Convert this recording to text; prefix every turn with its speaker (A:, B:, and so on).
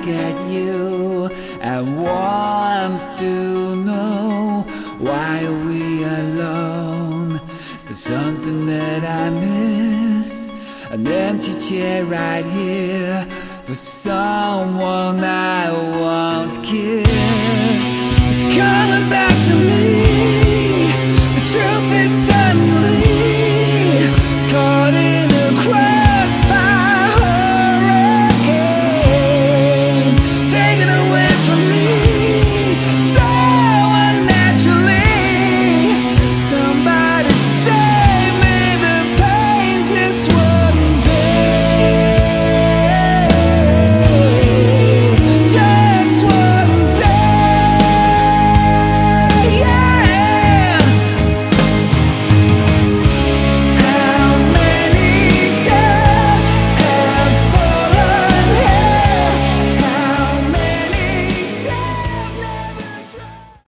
A: back at you and wants to know why are we alone. There's something that I miss, an empty chair right here for someone I once kissed.